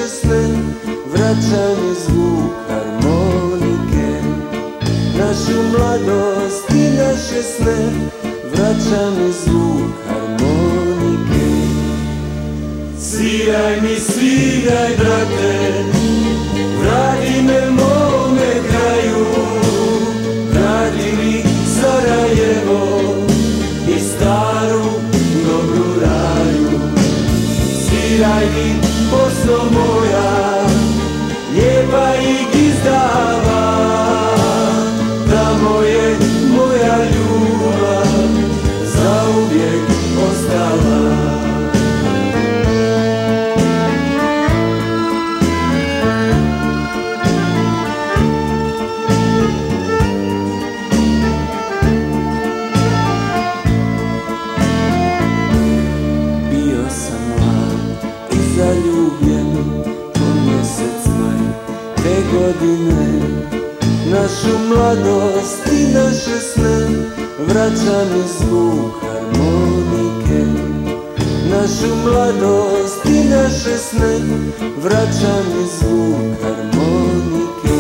naše sne, vraća mi zvuk harmonike. Našu mladost i naše sne, vraća mi zvuk harmonike. Sviraj mi, sviraj brate, vrati me mome kraju, vrati mi Sarajevo i staru dobru raju. Sviraj mi, Bosno moja, lijepa i gizdava, tamo je moja ljubav zauvijek ostala. Zaljubljen po mjesec maj te godine, našu mladost i naše sne, vraća mi zvuk harmonike. Našu mladost i naše sne, vraća mi zvuk harmonike.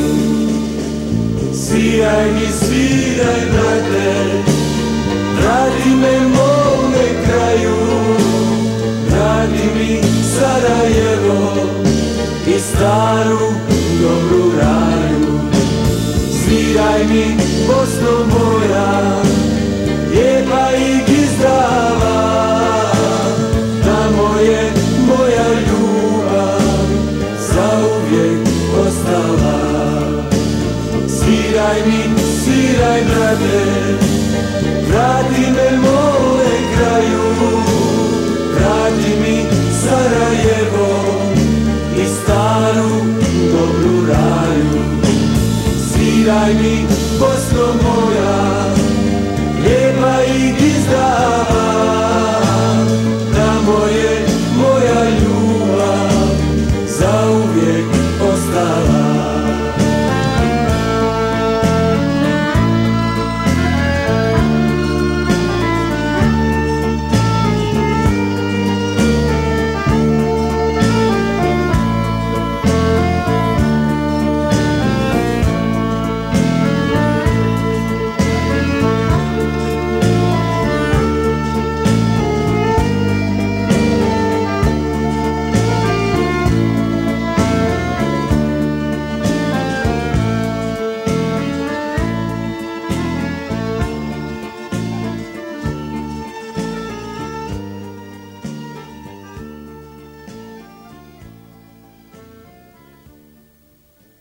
Sviraj mi, sviraj brate, vrati me mome kraju, vrati mi Sarajevo i staru dobru raju. Sviraj mi, Bosno moja, lijepa i gizdrava, tamo je moja ljubav zauvijek ostala. Sviraj mi, sviraj brate, vrati me mome kraju, vrati mi Sarajevo i staru dobru raju. Sviraj mi, Bosno moja,